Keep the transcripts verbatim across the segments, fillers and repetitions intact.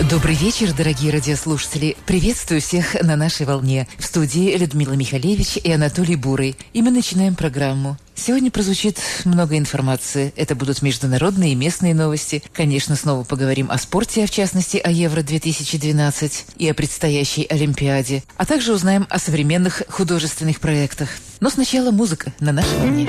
Добрый вечер, дорогие радиослушатели. Приветствую всех на нашей волне. В студии Людмила Михалевич и Анатолий Бурый. И мы начинаем программу. Сегодня прозвучит много информации. Это будут международные и местные новости. Конечно, снова поговорим о спорте, а в частности о Евро две тысячи двенадцать и о предстоящей Олимпиаде. А также узнаем о современных художественных проектах. Но сначала музыка на нашей волне.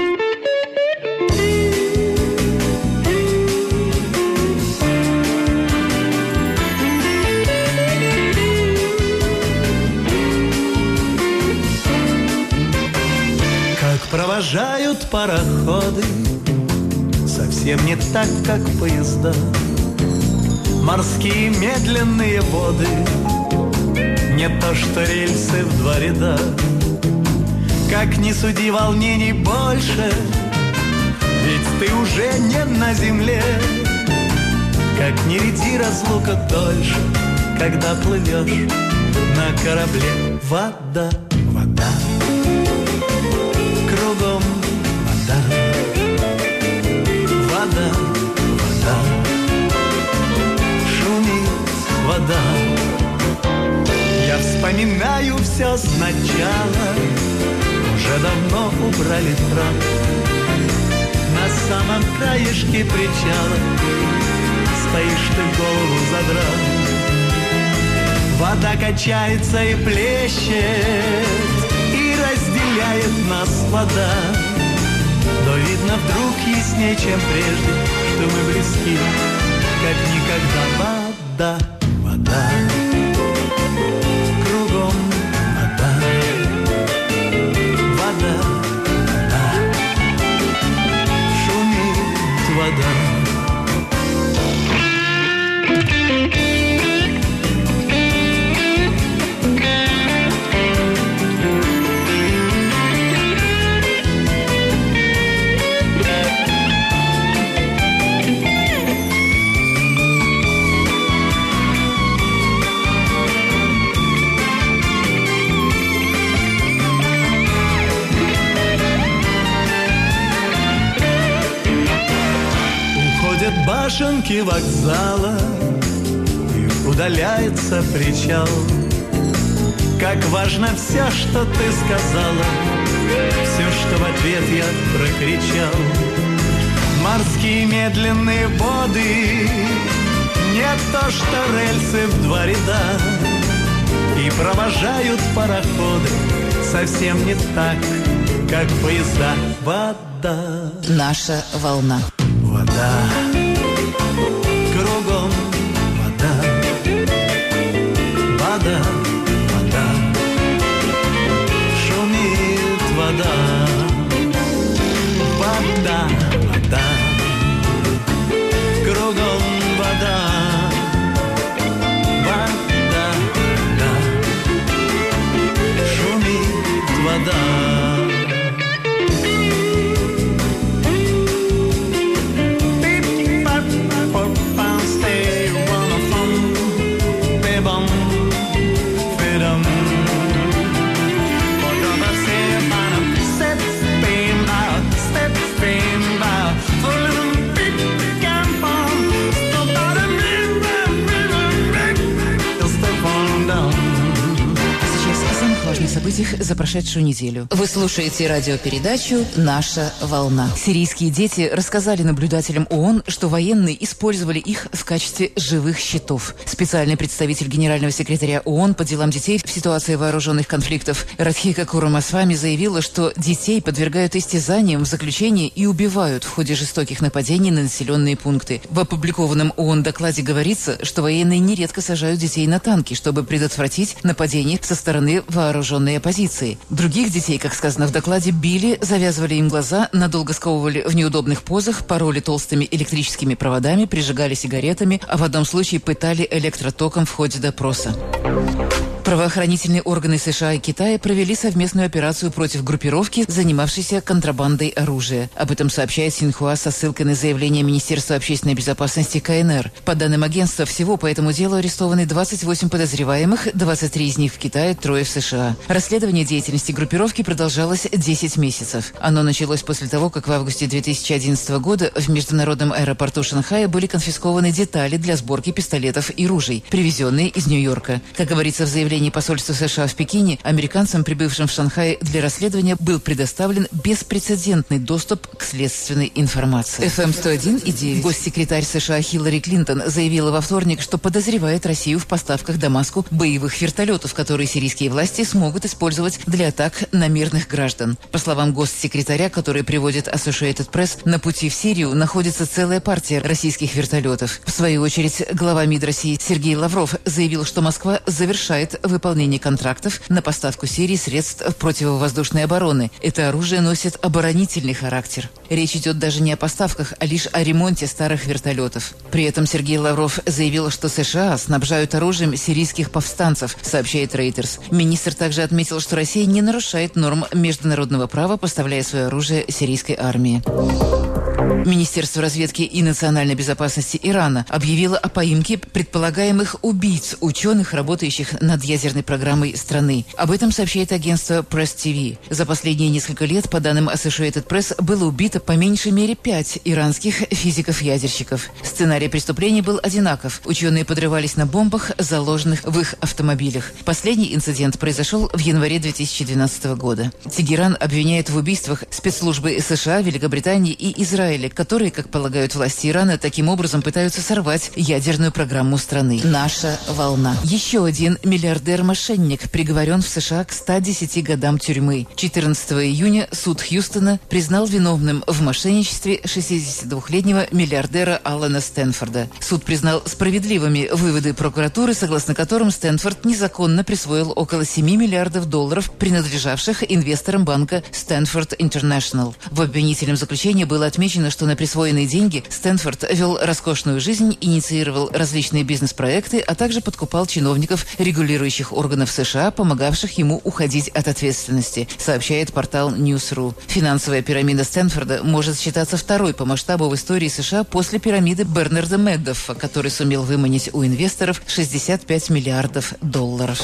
Провожают пароходы совсем не так, как поезда. Морские медленные воды, не то что рельсы в два ряда. Как ни суди, волнений больше, ведь ты уже не на земле. Как ни ряди, разлука дольше, когда плывешь на корабле. Вода, вода, кругом вода, вода, вода, шумит вода. Я вспоминаю все сначала, уже давно убрали трап. На самом краешке причала стоишь ты, голову задрав. Вода качается и плещет, разделяет нас вода. Но видно вдруг яснее, чем прежде, что мы близки, как никогда. Вода, вода, кругом вода, вода, вода, шумит вода. Башенки вокзала, и удаляется причал. Как важно все, что ты сказала, все, что в ответ я прокричал. Морские медленные воды, не то что рельсы в два ряда. И провожают пароходы совсем не так, как поезда. Вода, наша волна. Вода, кругом вода, вода, вода, шумит вода. Вода, вода, кругом вода, вода, вода, шумит вода. Событиях за прошедшую неделю. Вы слушаете радиопередачу «Наша волна». Сирийские дети рассказали наблюдателям ООН, что военные использовали их в качестве живых щитов. Специальный представитель генерального секретаря ООН по делам детей в ситуации вооруженных конфликтов Радхика Курамасвами заявила, что детей подвергают истязаниям в заключении и убивают в ходе жестоких нападений на населенные пункты. В опубликованном ООН докладе говорится, что военные нередко сажают детей на танки, чтобы предотвратить нападения со стороны вооруженных оппозиции. Других детей, как сказано в докладе, били, завязывали им глаза, надолго сковывали в неудобных позах, пороли толстыми электрическими проводами, прижигали сигаретами, а в одном случае пытали электротоком в ходе допроса. Правоохранительные органы США и Китая провели совместную операцию против группировки, занимавшейся контрабандой оружия. Об этом сообщает Синьхуа со ссылкой на заявление Министерства общественной безопасности КНР. По данным агентства, всего по этому делу арестованы двадцать восемь подозреваемых, двадцать три из них в Китае, трое в США. Расследование деятельности группировки продолжалось десять месяцев. Оно началось после того, как в августе две тысячи одиннадцатого года в международном аэропорту Шанхая были конфискованы детали для сборки пистолетов и ружей, привезенные из Нью-Йорка. Как говорится в заявлении посольства США в Пекине, американцам, прибывшим в Шанхай для расследования, был предоставлен беспрецедентный доступ к следственной информации. эф эм сто один и девять. Госсекретарь США Хиллари Клинтон заявила во вторник, что подозревает Россию в поставках Дамаску боевых вертолетов, которые сирийские власти смогут использовать для атак на мирных граждан. По словам госсекретаря, который приводит Associated Press, на пути в Сирию находится целая партия российских вертолетов. В свою очередь, глава МИД России Сергей Лавров заявил, что Москва завершает выполнение контрактов на поставку Сирии средств противовоздушной обороны. Это оружие носит оборонительный характер. Речь идет даже не о поставках, а лишь о ремонте старых вертолетов. При этом Сергей Лавров заявил, что США снабжают оружием сирийских повстанцев, сообщает Reuters. Министр также отметил, что Россия не нарушает норм международного права, поставляя свое оружие сирийской армии. Министерство разведки и национальной безопасности Ирана объявило о поимке предполагаемых убийц ученых, работающих над ядерной программой страны. Об этом сообщает агентство Press ти ви. За последние несколько лет, по данным Associated Press, было убито по меньшей мере пять иранских физиков-ядерщиков. Сценарий преступлений был одинаков. Ученые подрывались на бомбах, заложенных в их автомобилях. Последний инцидент произошел в январе две тысячи двенадцатого года. Тегеран обвиняет в убийствах спецслужбы США, Великобритании и Израиля, которые, как полагают власти Ирана, таким образом пытаются сорвать ядерную программу страны. Наша волна. Еще один миллиардер-мошенник приговорен в США к ста десяти годам тюрьмы. четырнадцатого июня суд Хьюстона признал виновным в мошенничестве шестидесятидвухлетнего миллиардера Алана Стэнфорда. Суд признал справедливыми выводы прокуратуры, согласно которым Стэнфорд незаконно присвоил около семи миллиардов долларов, принадлежавших инвесторам банка Stanford International. В обвинительном заключении было отмечено, что на присвоенные деньги Стэнфорд вел роскошную жизнь, инициировал различные бизнес-проекты, а также подкупал чиновников регулирующих органов США, помогавших ему уходить от ответственности, сообщает портал News.ru. Финансовая пирамида Стэнфорда может считаться второй по масштабу в истории США после пирамиды Бернарда Медоффа, который сумел выманить у инвесторов шестьдесят пять миллиардов долларов.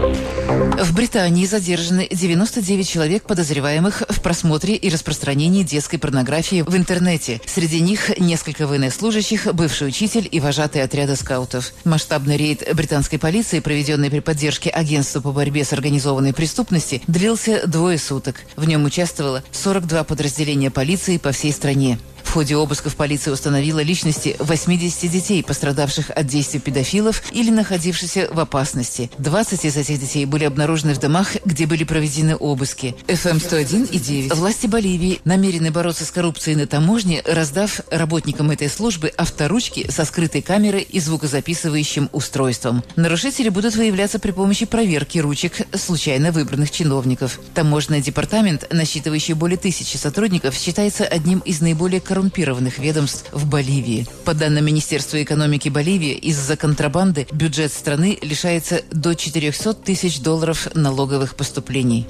В Британии задержаны девяносто девять человек, подозреваемых в просмотре и распространении детской порнографии в интернете. Среди них несколько военнослужащих, бывший учитель и вожатый отряда скаутов. Масштабный рейд британской полиции, проведенный при поддержке Агентства по борьбе с организованной преступностью, длился двое суток. В нем участвовало сорок два подразделения полиции по всей стране. В ходе обысков полиция установила личности восьмидесяти детей, пострадавших от действий педофилов или находившихся в опасности. двадцать из этих детей были обнаружены в домах, где были проведены обыски. эф эм сто один и девять. Власти Боливии намерены бороться с коррупцией на таможне, раздав работникам этой службы авторучки со скрытой камерой и звукозаписывающим устройством. Нарушители будут выявляться при помощи проверки ручек случайно выбранных чиновников. Таможенный департамент, насчитывающий более тысячи сотрудников, считается одним из наиболее коррумпированных коррумпированных ведомств в Боливии. По данным Министерства экономики Боливии, из-за контрабанды бюджет страны лишается до четырехсот тысяч долларов налоговых поступлений.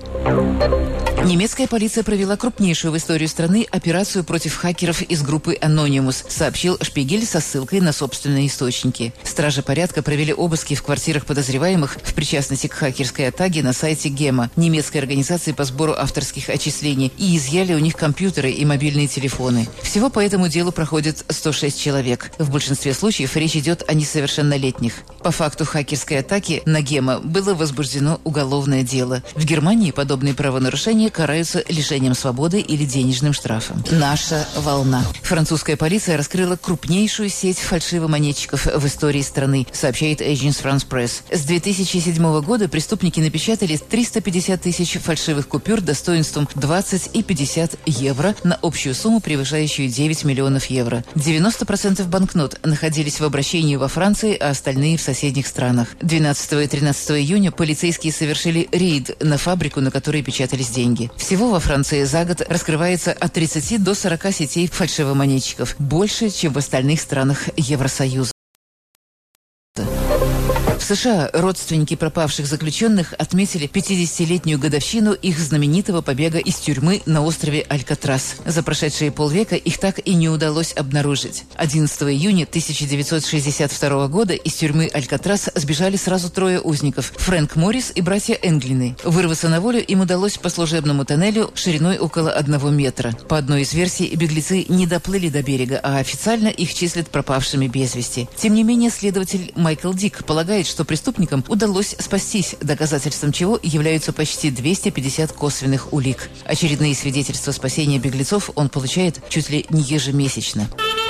Немецкая полиция провела крупнейшую в истории страны операцию против хакеров из группы Anonymous, сообщил Шпигель со ссылкой на собственные источники. Стражи порядка провели обыски в квартирах подозреваемых в причастности к хакерской атаке на сайте Гема, немецкой организации по сбору авторских отчислений, и изъяли у них компьютеры и мобильные телефоны. Всего по этому делу проходит сто шесть человек. В большинстве случаев речь идет о несовершеннолетних. По факту хакерской атаки на Гема было возбуждено уголовное дело. В Германии подобные правонарушения караются лишением свободы или денежным штрафом. Наша волна. Французская полиция раскрыла крупнейшую сеть фальшивомонетчиков в истории страны, сообщает Agence France Press. С две тысячи седьмого года преступники напечатали триста пятьдесят тысяч фальшивых купюр достоинством двадцать и пятьдесят евро на общую сумму, превышающую девять миллионов евро. девяносто процентов банкнот находились в обращении во Франции, а остальные в соседних странах. двенадцатого и тринадцатого июня полицейские совершили рейд на фабрику, на которой печатались деньги. Всего во Франции за год раскрывается от тридцати до сорока сетей фальшивомонетчиков, больше, чем в остальных странах Евросоюза. В США родственники пропавших заключенных отметили пятидесятилетнюю годовщину их знаменитого побега из тюрьмы на острове Алькатрас. За прошедшие полвека их так и не удалось обнаружить. одиннадцатого июня тысяча девятьсот шестьдесят второго года из тюрьмы Алькатрас сбежали сразу трое узников – Фрэнк Моррис и братья Энглины. Вырваться на волю им удалось по служебному тоннелю шириной около одного метра. По одной из версий, беглецы не доплыли до берега, а официально их числят пропавшими без вести. Тем не менее, следователь Майкл Дик полагает, что преступникам удалось спастись, доказательством чего являются почти двести пятьдесят косвенных улик. Очередные свидетельства спасения беглецов он получает чуть ли не ежемесячно.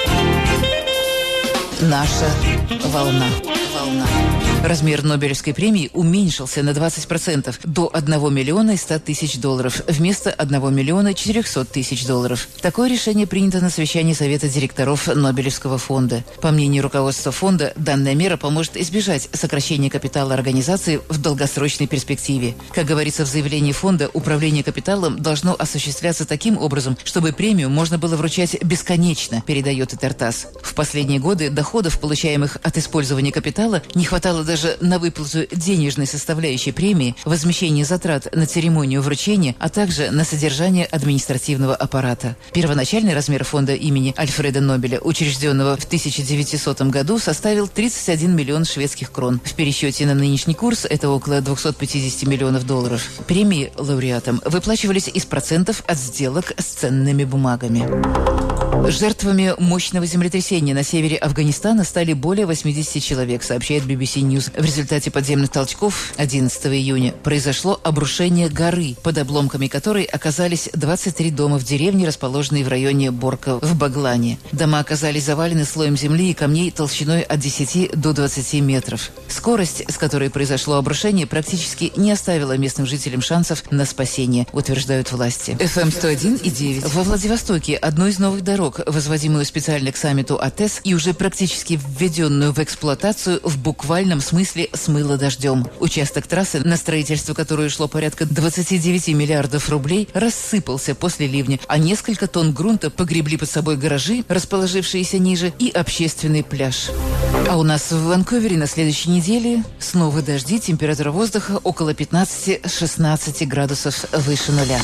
Наша волна. Волна. Размер Нобелевской премии уменьшился на двадцать процентов до одного миллиона ста тысяч долларов вместо одного миллиона четырехсот тысяч долларов. Такое решение принято на совещании Совета директоров Нобелевского фонда. По мнению руководства фонда, данная мера поможет избежать сокращения капитала организации в долгосрочной перспективе. Как говорится в заявлении фонда, управление капиталом должно осуществляться таким образом, чтобы премию можно было вручать бесконечно, передает Итартас. В последние годы доходов, получаемых от использования капитала, не хватало даже на выплату денежной составляющей премии, возмещение затрат на церемонию вручения, а также на содержание административного аппарата. Первоначальный размер фонда имени Альфреда Нобеля, учрежденного в тысяча девятисотом году, составил тридцать один миллион шведских крон. В пересчете на нынешний курс это около двухсот пятидесяти миллионов долларов. Премии лауреатам выплачивались из процентов от сделок с ценными бумагами. Жертвами мощного землетрясения на севере Афганистана стали более восьмидесяти человек, сообщает би би си News. В результате подземных толчков одиннадцатого июня произошло обрушение горы, под обломками которой оказались двадцать три дома в деревне, расположенной в районе Борка в Баглане. Дома оказались завалены слоем земли и камней толщиной от десяти до двадцати метров. Скорость, с которой произошло обрушение, практически не оставила местным жителям шансов на спасение, утверждают власти. эф эм сто один и девять. Во Владивостоке одну из новых дорог, возводимую специально к саммиту АТЭС и уже практически введенную в эксплуатацию, в буквальном смысле смыло дождем. Участок трассы, на строительство которой ушло порядка двадцати девяти миллиардов рублей, рассыпался после ливня, а несколько тонн грунта погребли под собой гаражи, расположившиеся ниже, и общественный пляж. А у нас в Ванкувере на следующей неделе снова дожди, температура воздуха около пятнадцати-шестнадцати градусов выше нуля.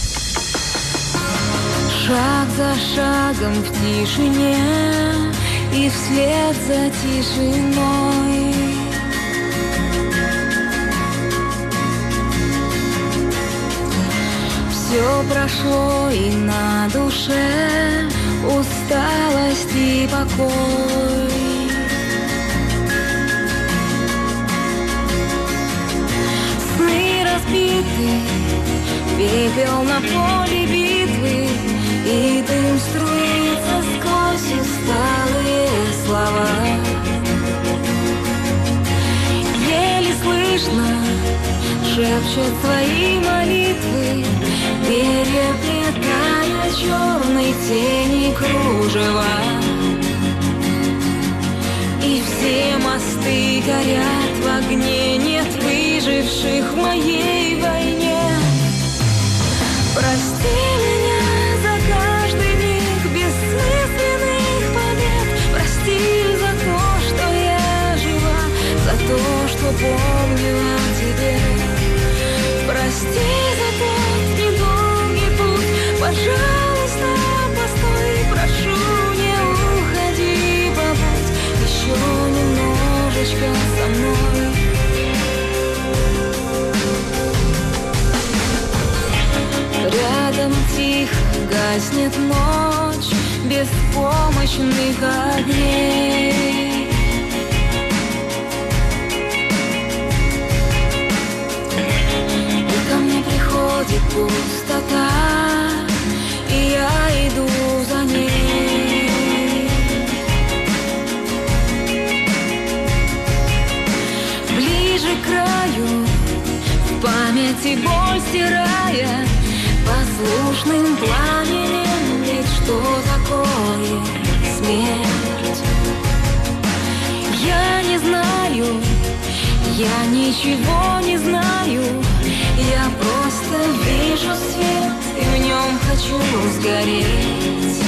Шаг за шагом в тишине и вслед за тишиной все прошло, и на душе усталость и покой. Сны разбиты, пепел на поле битвы, и дым струится сквозь усталые слова. Еле слышно шепчет свои молитвы, переплетая черной тени кружева. И все мосты горят в огне, нет выживших в моей войне. Прости меня за каждый миг бессмысленных побед. Прости за то, что я жива, за то, что помню о тебе. Прости за тот недолгий путь, пожалуйста, постой, прошу, не уходи, побудь еще немножечко со мной. Рядом тихо гаснет ночь беспомощных огней. И ко мне приходит пустота, и я иду за ней. Ближе к краю, в памяти боль стирая, послушным пламенем, ведь что такое смерть? Я не знаю, я ничего не знаю, я просто вижу свет и в нем хочу сгореть.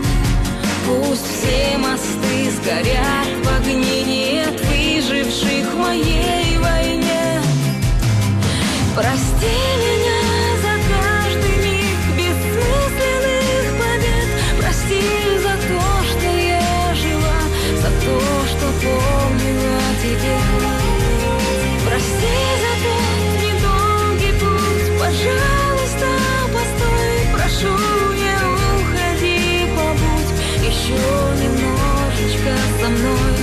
Пусть все мосты сгорят в огне, нет выживших к моей войне. Прости меня за каждый миг бессмысленных побед. Прости за то, что я жива, за то, что помню о тебе. Прости за тот недолгий путь, пожалуйста, постой, прошу, не уходи, побудь еще немножечко со мной.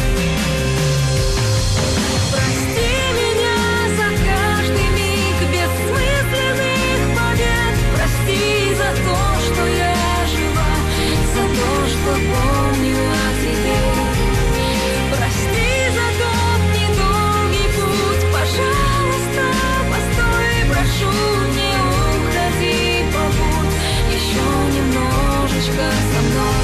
Прости меня за каждый миг бессмысленных побед. Прости за то, что я жива, за то, что помню о тебе. Прости за тот недолгий путь, пожалуйста, постой, прошу, не уходи, побудь еще немножечко со мной.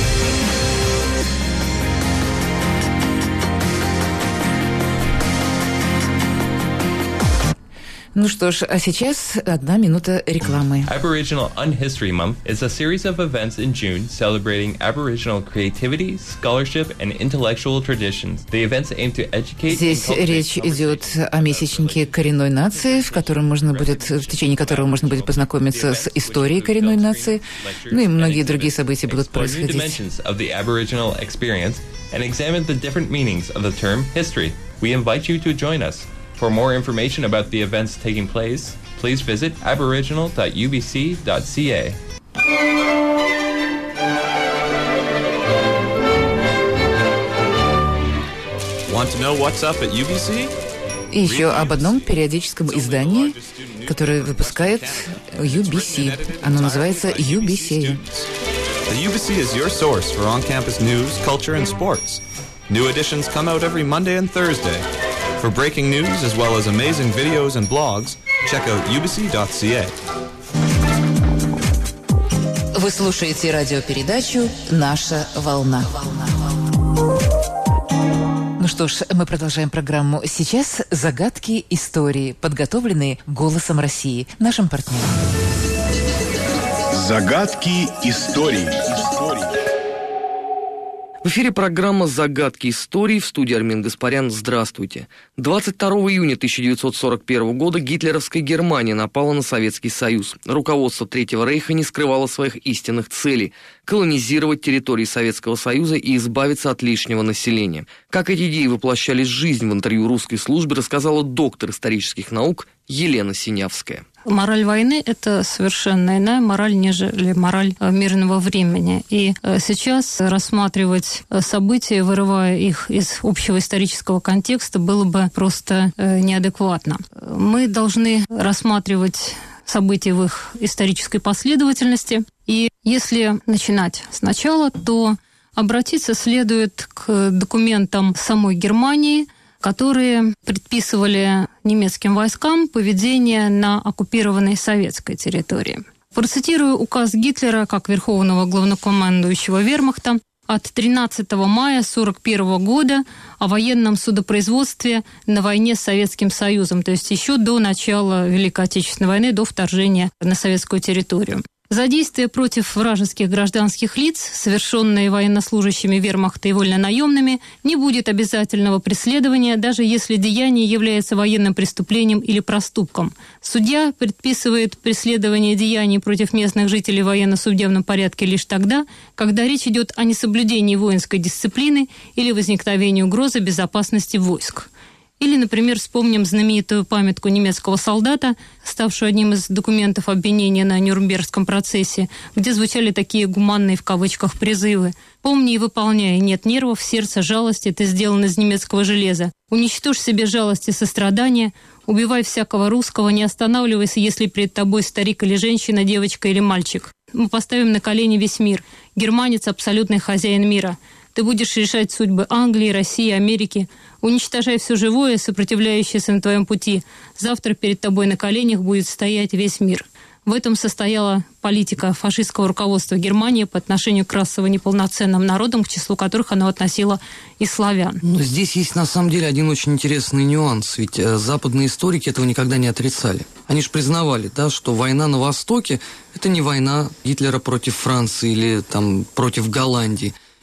Ну что ж, а сейчас одна минута рекламы. Aboriginal Unhistory Month is a series of events in June celebrating Aboriginal creativity, scholarship, and intellectual traditions. The events aim to educate. Здесь речь идет о месячнике коренной нации, в котором можно будет, в течение которого можно будет познакомиться с историей коренной нации, ну и многие другие события будут происходить. And examine the different meanings of the term history. We invite you to join us. For more information about the events taking place, please visit aboriginal dot u b c dot c a. Want to know what's up at ю би си? И еще об одном периодическом издании, которое выпускает ю би си. Оно называется ю би си. The ю би си is your source for on-campus news, culture, and sports. New editions come out every Monday and Thursday. For breaking news as well as amazing videos and blogs, check out u b c dot c a. Вы слушаете радиопередачу «Наша волна». Ну что ж, мы продолжаем программу. Сейчас загадки истории, подготовленные «Голосом России», нашим партнером. Загадки истории. В эфире программа «Загадки истории», в студии Армин Гаспарян. Здравствуйте. двадцать второго июня тысяча девятьсот сорок первого года гитлеровская Германия напала на Советский Союз. Руководство Третьего Рейха не скрывало своих истинных целей – колонизировать территории Советского Союза и избавиться от лишнего населения. Как эти идеи воплощались в жизнь, в интервью русской службе рассказала доктор исторических наук Елена Синявская. Мораль войны – это совершенно иная мораль, нежели мораль мирного времени. И сейчас рассматривать события, вырывая их из общего исторического контекста, было бы просто неадекватно. Мы должны рассматривать события в их исторической последовательности. И если начинать сначала, то обратиться следует к документам самой Германии, которые предписывали немецким войскам поведение на оккупированной советской территории. Процитирую указ Гитлера как верховного главнокомандующего вермахта от тринадцатого мая сорок первого года о военном судопроизводстве на войне с Советским Союзом, то есть еще до начала Великой Отечественной войны, до вторжения на советскую территорию. За действия против вражеских гражданских лиц, совершенные военнослужащими вермахта и вольнонаемными, не будет обязательного преследования, даже если деяние является военным преступлением или проступком. Судья предписывает преследование деяний против местных жителей в военно-судебном порядке лишь тогда, когда речь идет о несоблюдении воинской дисциплины или возникновении угрозы безопасности войск. Или, например, вспомним знаменитую памятку немецкого солдата, ставшую одним из документов обвинения на Нюрнбергском процессе, где звучали такие гуманные в кавычках призывы: «Помни и выполняй, нет нервов, сердца, жалости, ты сделан из немецкого железа. Уничтожь себе жалость и сострадание, убивай всякого русского, не останавливайся, если перед тобой старик или женщина, девочка или мальчик. Мы поставим на колени весь мир. Германец – абсолютный хозяин мира. Ты будешь решать судьбы Англии, России, Америки. Уничтожай все живое, сопротивляющееся на твоем пути. Завтра перед тобой на коленях будет стоять весь мир». В этом состояла политика фашистского руководства Германии по отношению к расово неполноценным народам, к числу которых она относила и славян. Но здесь есть на самом деле один очень интересный нюанс, ведь западные историки этого никогда не отрицали. Они же признавали, да, что война на Востоке – это не война Гитлера против Франции или там, против Голландии.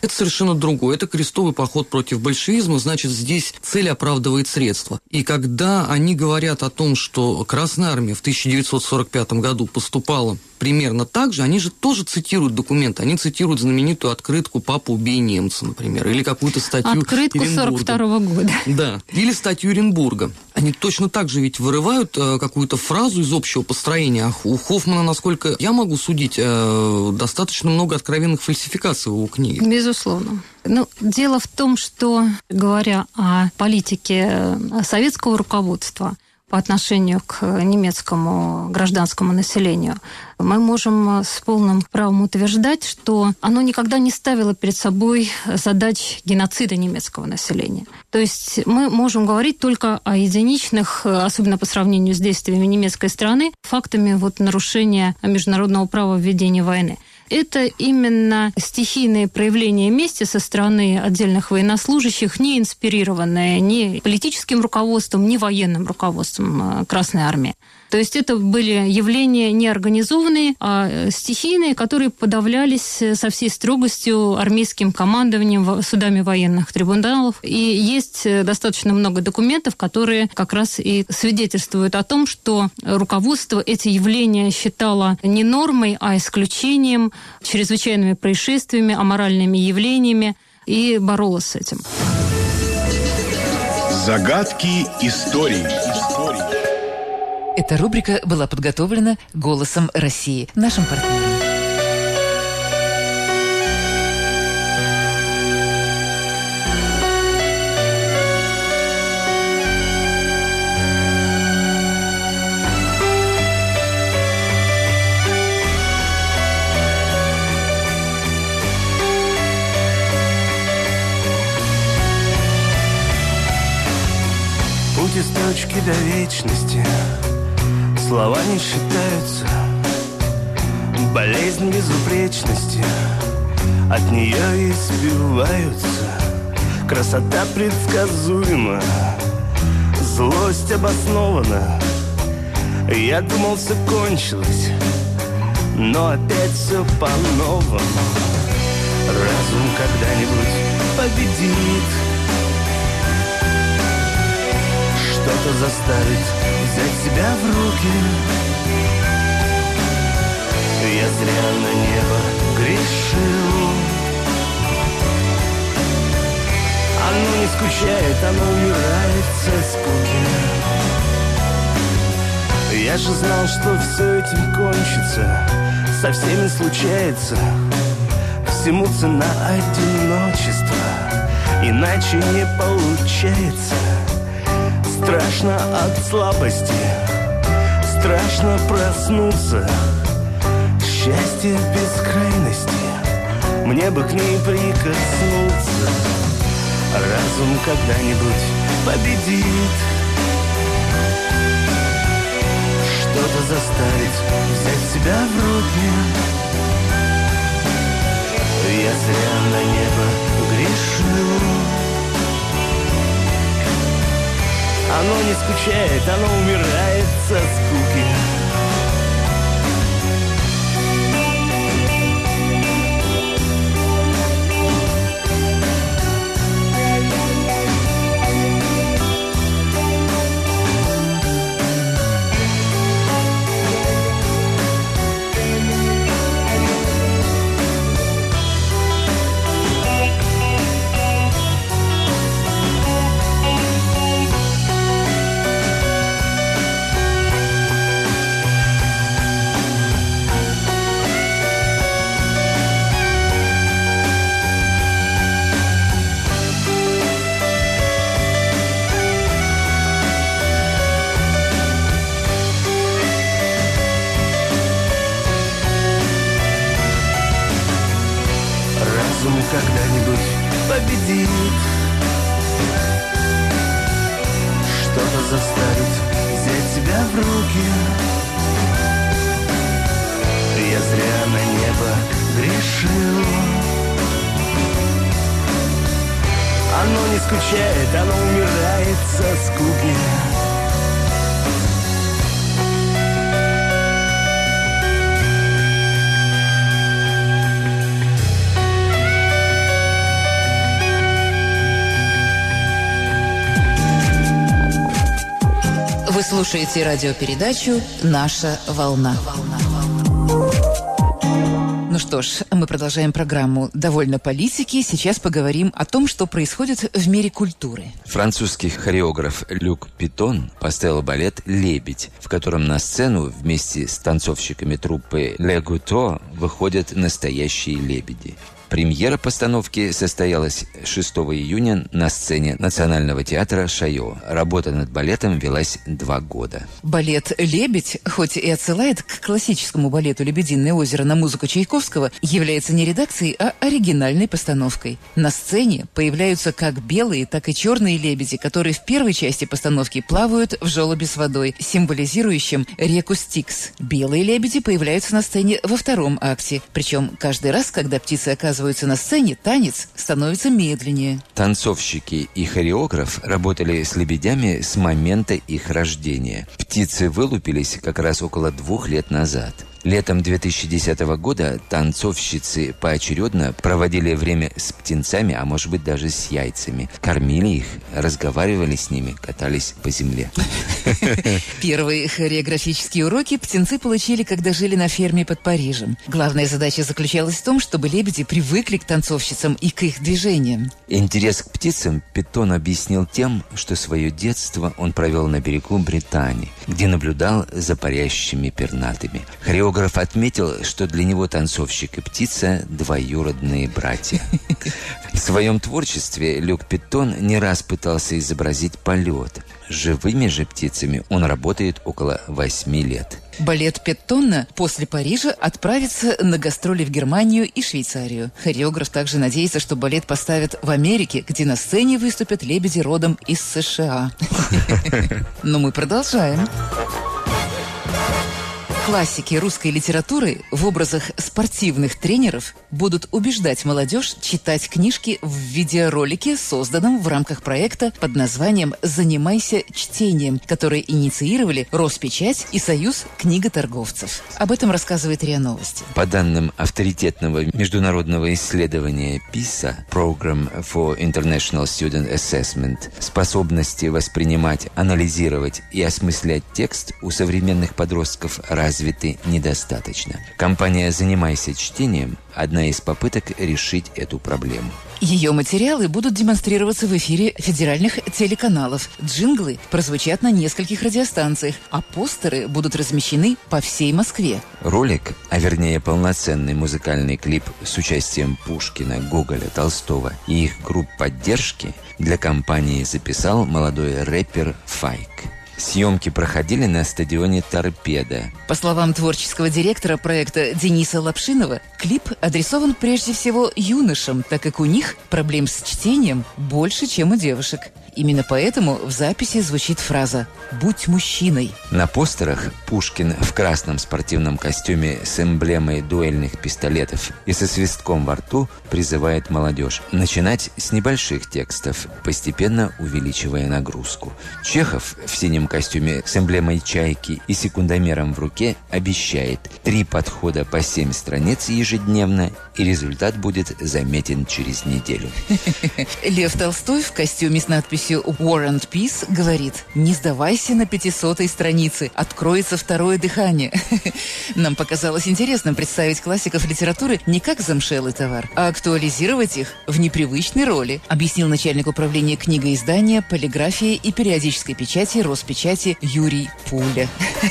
Это совершенно другое. Это крестовый поход против большевизма, значит, здесь цель оправдывает средства. И когда они говорят о том, что Красная Армия в тысяча девятьсот сорок пятом году поступала примерно так же, они же тоже цитируют документы. Они цитируют знаменитую открытку «Папа, убей немца», например, или какую-то статью Открытку Эренбурга. сорок второго года. Да, или статью Эренбурга. Они точно так же ведь вырывают э, какую-то фразу из общего построения. А у Хоффмана, насколько я могу судить, э, достаточно много откровенных фальсификаций в его книге. Безусловно. Ну, дело в том, что, говоря о политике советского руководства по отношению к немецкому гражданскому населению, мы можем с полным правом утверждать, что оно никогда не ставило перед собой задач геноцида немецкого населения. То есть мы можем говорить только о единичных, особенно по сравнению с действиями немецкой стороны, фактами вот нарушения международного права в ведении войны. Это именно стихийные проявления мести со стороны отдельных военнослужащих, не инспирированные ни политическим руководством, ни военным руководством Красной Армии. То есть это были явления не организованные, а стихийные, которые подавлялись со всей строгостью армейским командованием, судами военных трибуналов. И есть достаточно много документов, которые как раз и свидетельствуют о том, что руководство эти явления считало не нормой, а исключением, чрезвычайными происшествиями, аморальными явлениями, и боролось с этим. Загадки истории. Эта рубрика была подготовлена «Голосом России», нашим партнером. Путь из точки до вечности, слова не считаются. Болезнь безупречности, от нее избиваются. Красота предсказуема, злость обоснована. Я думал, все кончилось, но опять все по-новому. Разум когда-нибудь победит, что-то заставит взять себя в руки. Я зря на небо грешил. Оно не скучает, оно умирает со скуки. Я же знал, что все этим кончится, со всеми случается. Всему цена одиночества, иначе не получается. Страшно от слабости, страшно проснуться. Счастье в бескрайности, мне бы к ней прикоснуться. Разум когда-нибудь победит, что-то заставит взять себя в руки. Я зря на небо грешил. Оно не скучает, оно умирает со скуки. Когда-нибудь победит, что-то заставит взять себя в руки. Я зря на небо грешил. Оно не скучает, оно умирает со скуки. слушаете радиопередачу «Наша волна». Ну что ж, мы продолжаем программу «Довольно политики». Сейчас поговорим о том, что происходит в мире культуры. Французский хореограф Люк Питон поставил балет «Лебедь», в котором на сцену вместе с танцовщиками труппы «Ле Гуто» выходят настоящие лебеди. Премьера постановки состоялась шестого июня на сцене Национального театра Шайо. Работа над балетом велась два года. Балет «Лебедь», хоть и отсылает к классическому балету «Лебединое озеро» на музыку Чайковского, является не редакцией, а оригинальной постановкой. На сцене появляются как белые, так и черные лебеди, которые в первой части постановки плавают в желобе с водой, символизирующем реку Стикс. Белые лебеди появляются на сцене во втором акте. Причем каждый раз, когда птицы оказываются на сцене, танец становится медленнее. Танцовщики и хореограф работали с лебедями с момента их рождения. Птицы вылупились как раз около двух лет назад. Летом две тысячи десятого года танцовщицы поочередно проводили время с птенцами, а может быть даже с яйцами. Кормили их, разговаривали с ними, катались по земле. Первые хореографические уроки птенцы получили, когда жили на ферме под Парижем. Главная задача заключалась в том, чтобы лебеди привыкли к танцовщицам и к их движениям. Интерес к птицам Питон объяснил тем, что свое детство он провел на берегу Британии, где наблюдал за парящими пернатыми. Хореограф отметил, что для него танцовщик и птица – двоюродные братья. В своем творчестве Люк Питон не раз пытался изобразить полет. С живыми же птицами он работает около восьми лет. Балет Питона после Парижа отправится на гастроли в Германию и Швейцарию. Хореограф также надеется, что балет поставят в Америке, где на сцене выступят лебеди родом из США. Но мы продолжаем. Классики русской литературы в образах спортивных тренеров будут убеждать молодежь читать книжки в видеоролике, созданном в рамках проекта под названием «Занимайся чтением», который инициировали Роспечать и Союз книготорговцев. Об этом рассказывает РИА Новости. По данным авторитетного международного исследования писа Program for International Student Assessment, способности воспринимать, анализировать и осмыслять текст у современных подростков развиты недостаточно. Компания «Занимайся чтением» – одна из попыток решить эту проблему. Ее материалы будут демонстрироваться в эфире федеральных телеканалов. Джинглы прозвучат на нескольких радиостанциях, а постеры будут размещены по всей Москве. Ролик, а вернее полноценный музыкальный клип с участием Пушкина, Гоголя, Толстого и их групп поддержки для компании записал молодой рэпер Файк. Съемки проходили на стадионе «Торпедо». По словам творческого директора проекта Дениса Лапшинова, клип адресован прежде всего юношам, так как у них проблем с чтением больше, чем у девушек. Именно поэтому в записи звучит фраза «Будь мужчиной». На постерах Пушкин в красном спортивном костюме с эмблемой дуэльных пистолетов и со свистком во рту призывает молодежь начинать с небольших текстов, постепенно увеличивая нагрузку. Чехов в синем костюме с эмблемой чайки и секундомером в руке обещает три подхода по семь страниц ежедневно, и результат будет заметен через неделю. Лев Толстой в костюме с надписью «War and Peace» говорит: «Не сдавайся на пятисотой странице, откроется второе дыхание». Нам показалось интересным представить классиков литературы не как замшелый товар, а актуализировать их в непривычной роли, объяснил начальник управления книгоиздания, полиграфии и периодической печати Роспечати Юрий Пуля.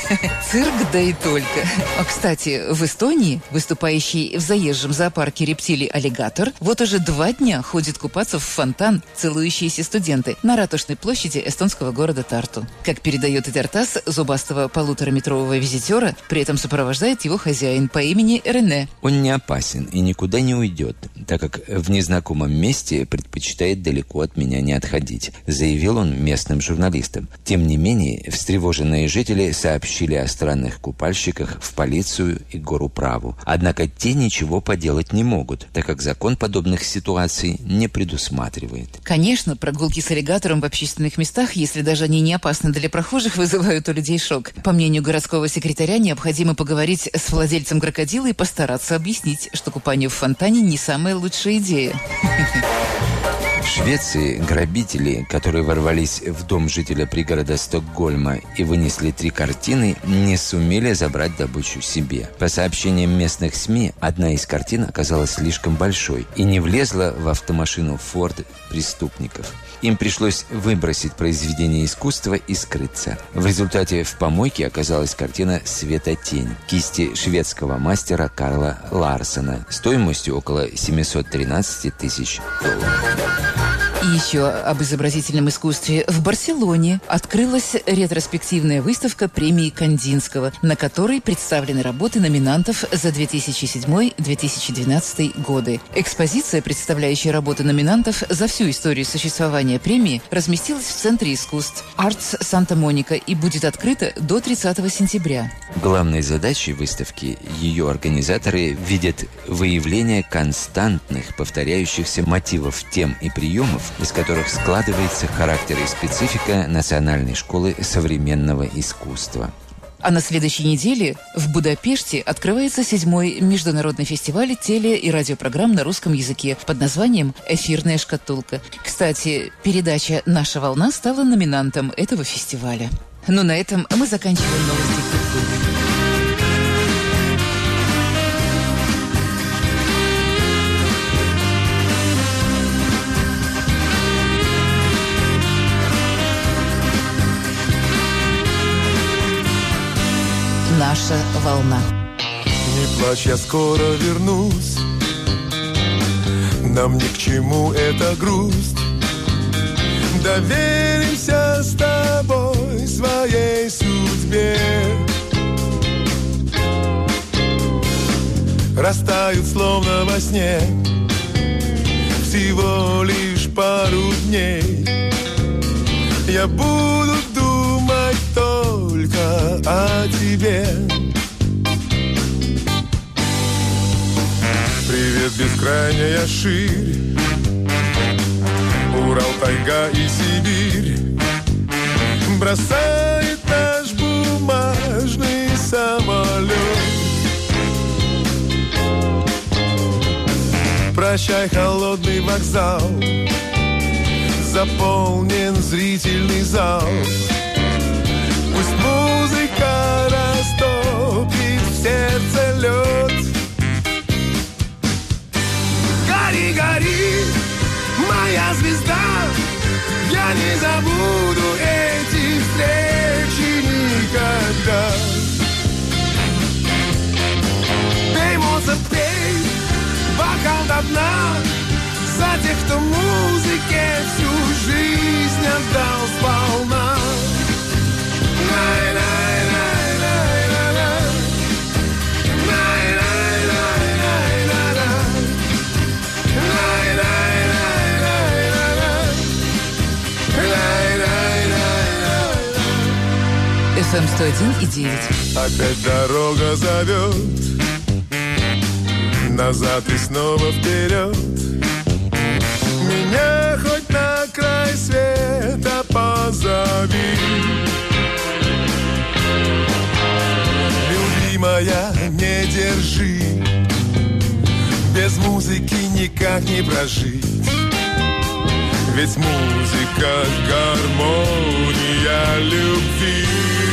Цирк, да и только. А, кстати, в Эстонии выступающий в заезжем зоопарке рептилий аллигатор вот уже два дня ходит купаться в фонтан целующиеся студенты на Ратушной площади эстонского города Тарту. Как передает Идертас, зубастого полутораметрового визитера при этом сопровождает его хозяин по имени Рене. Он не опасен и никуда не уйдет, так как в незнакомом месте предпочитает далеко от меня не отходить, заявил он местным журналистам. Тем не менее, встревоженные жители сообщили о странных купальщиках в полицию и горуправу. Однако те ничего поделать не могут, так как закон подобных ситуаций не предусматривает. Конечно, прогулки с аллигатором в общественных местах, если даже они не опасны для прохожих, вызывают у людей шок. По мнению городского секретаря, необходимо поговорить с владельцем крокодила и постараться объяснить, что купание в фонтане не самая лучшая идея. В Швеции грабители, которые ворвались в дом жителя пригорода Стокгольма и вынесли три картины, не сумели забрать добычу себе. По сообщениям местных СМИ, одна из картин оказалась слишком большой и не влезла в автомашину Ford преступников. Им пришлось выбросить произведение искусства и скрыться. В результате в помойке оказалась картина «Светотень» кисти шведского мастера Карла Ларсена стоимостью около семьсот тринадцать тысяч долларов. И еще об изобразительном искусстве. В Барселоне открылась ретроспективная выставка премии Кандинского, на которой представлены работы номинантов за две тысячи седьмой — две тысячи двенадцатый годы. Экспозиция, представляющая работы номинантов за всю историю существования премии, разместилась в Центре искусств Артс Санта-Моника и будет открыта до тридцатого сентября. Главной задачей выставки ее организаторы видят выявление константных, повторяющихся мотивов, тем и приемов, из которых складывается характер и специфика Национальной школы современного искусства. А на следующей неделе в Будапеште открывается седьмой международный фестиваль теле- и радиопрограмм на русском языке под названием «Эфирная шкатулка». Кстати, передача «Наша волна» стала номинантом этого фестиваля. Ну, на этом мы заканчиваем новости культуры. Наша волна. Не плачь, я скоро вернусь. Нам ни к чему эта грусть. Доверимся с тобой своей судьбе. Растают словно во сне. Всего лишь пару дней. Я буду думать только о тебе. Привет, бескрайняя ширь, Урал, тайга и Сибирь. Бросает наш бумажный самолет. Прощай, холодный вокзал, заполнен зрительный зал. Пусть музыка растопит в сердце лед. Гори, гори, моя звезда, я не забуду эти встречи никогда. Пей, Моцарт, пей, бокал до дна, за тех, кто музыке всю жизнь отдал сполна. эф эм сто один и девять. Опять дорога зовет, назад и снова вперед. Меня хоть на край света позови. Любимая, не держи, без музыки никак не прожить. Ведь музыка — гармония любви.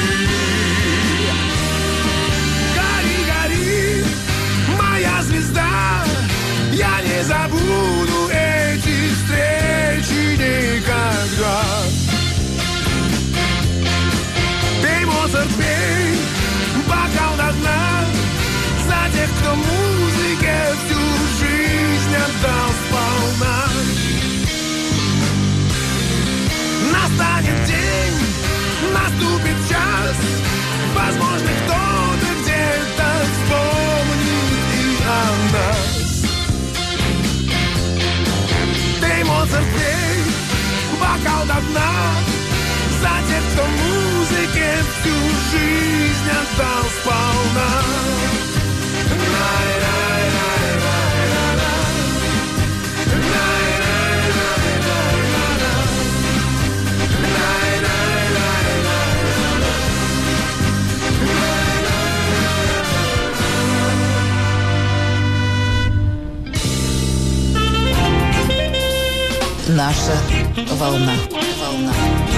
Гори, гори, моя звезда, я не забуду эти встречи никогда. Пей, Моцарт, пей, бокал до дна, за тех, кто музыке всю жизнь отдал сполна. Настанет день, наступит наша волна. Волна.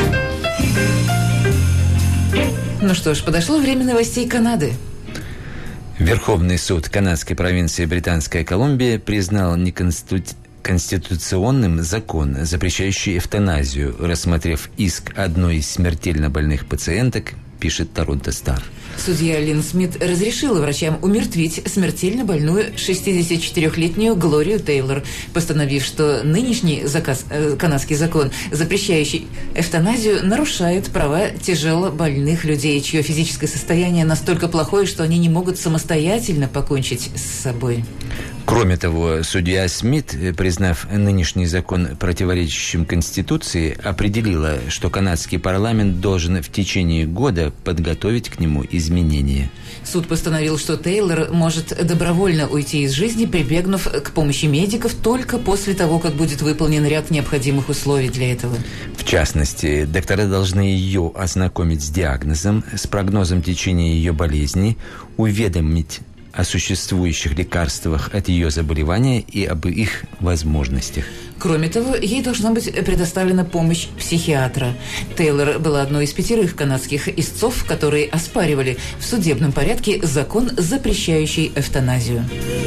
Ну что ж, подошло время новостей Канады. Верховный суд канадской провинции Британская Колумбия признал неконституционным конституционным закон, запрещающий эвтаназию, рассмотрев иск одной из смертельно больных пациенток, пишет Торонто Стар. Судья Лин Смит разрешила врачам умертвить смертельно больную шестидесятичетырёхлетнюю Глорию Тейлор, постановив, что нынешний заказ, э, канадский закон, запрещающий эвтаназию, нарушает права тяжело больных людей, чье физическое состояние настолько плохое, что они не могут самостоятельно покончить с собой. Кроме того, судья Смит, признав нынешний закон противоречащим Конституции, определила, что канадский парламент должен в течение года подготовить к нему изменения. Суд постановил, что Тейлор может добровольно уйти из жизни, прибегнув к помощи медиков только после того, как будет выполнен ряд необходимых условий для этого. В частности, доктора должны ее ознакомить с диагнозом, с прогнозом течения ее болезни, уведомить о существующих лекарствах от ее заболевания и об их возможностях. Кроме того, ей должна быть предоставлена помощь психиатра. Тейлор была одной из пятерых канадских истцов, которые оспаривали в судебном порядке закон, запрещающий эвтаназию.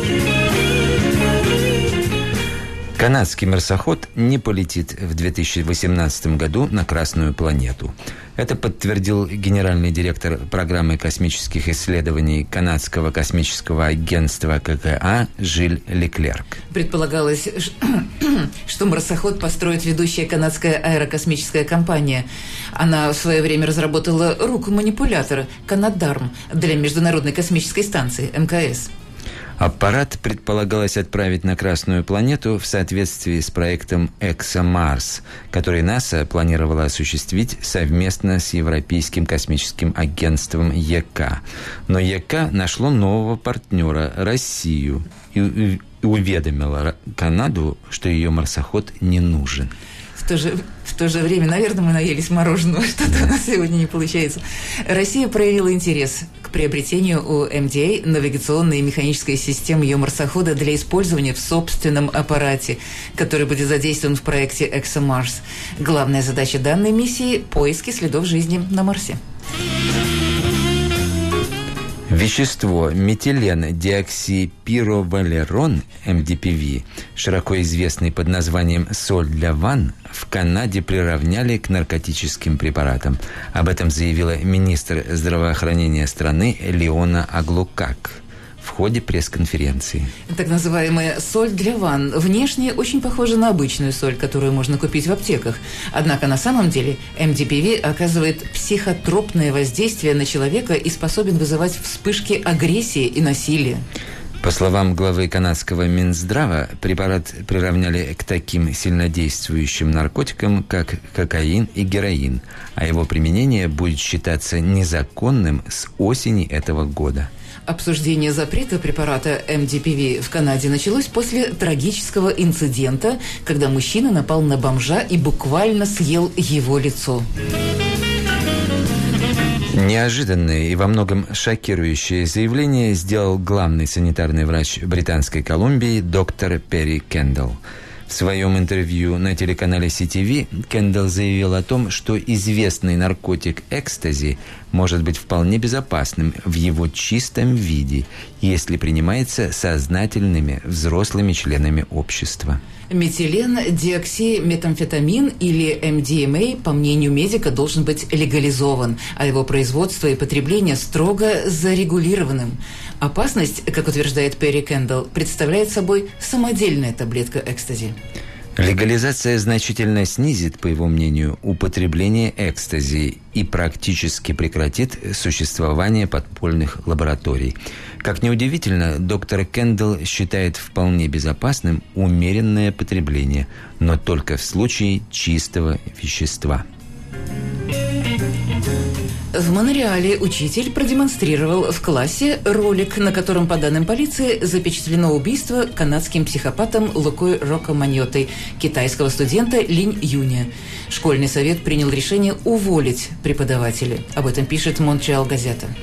Канадский марсоход не полетит в две тысячи восемнадцатом году на Красную планету. Это подтвердил генеральный директор программы космических исследований Канадского космического агентства ка ка а Жиль Леклерк. Предполагалось, что марсоход построит ведущая канадская аэрокосмическая компания. Она в свое время разработала руку-манипулятора «Канадарм» для Международной космической станции эм ка эс. Аппарат предполагалось отправить на Красную планету в соответствии с проектом «ExoMars», который НАСА планировала осуществить совместно с Европейским космическим агентством е ка. Но е ка нашло нового партнера – Россию, и уведомило Канаду, что ее марсоход не нужен. В то же, в то же время, наверное, мы наелись мороженого, что-то у нас сегодня не получается. Россия проявила интерес к приобретению у эм ди эй навигационной и механической системы ее марсохода для использования в собственном аппарате, который будет задействован в проекте ExoMars. Главная задача данной миссии – поиски следов жизни на Марсе. Вещество метилен-диоксипировалерон, эм ди пи ви, широко известный под названием «соль для ванн», в Канаде приравняли к наркотическим препаратам. Об этом заявила министр здравоохранения страны Леона Аглукак в ходе пресс-конференции. Так называемая соль для ванн внешне очень похожа на обычную соль, которую можно купить в аптеках. Однако на самом деле эм ди пи ви оказывает психотропное воздействие на человека и способен вызывать вспышки агрессии и насилия. По словам главы канадского Минздрава, препарат приравняли к таким сильнодействующим наркотикам, как кокаин и героин, а его применение будет считаться незаконным с осени этого года. Обсуждение запрета препарата эм ди пи ви в Канаде началось после трагического инцидента, когда мужчина напал на бомжа и буквально съел его лицо. Неожиданное и во многом шокирующее заявление сделал главный санитарный врач Британской Колумбии доктор Перри Кендалл. В своем интервью на телеканале си ти ви Кендалл заявил о том, что известный наркотик экстази может быть вполне безопасным в его чистом виде, если принимается сознательными взрослыми членами общества. Метилен-диоксиметамфетамин или эм ди эм эй, по мнению медика, должен быть легализован, а его производство и потребление строго зарегулированным. Опасность, как утверждает Перри Кендалл, представляет собой самодельная таблетка экстази. Легализация значительно снизит, по его мнению, употребление экстази и практически прекратит существование подпольных лабораторий. Как ни удивительно, доктор Кендалл считает вполне безопасным умеренное потребление, но только в случае чистого вещества. В Монреале учитель продемонстрировал в классе ролик, на котором, по данным полиции, запечатлено убийство канадским психопатом Лукой Рокоманьотой китайского студента Линь Юня. Школьный совет принял решение уволить преподавателя. Об этом пишет Монреал Газета.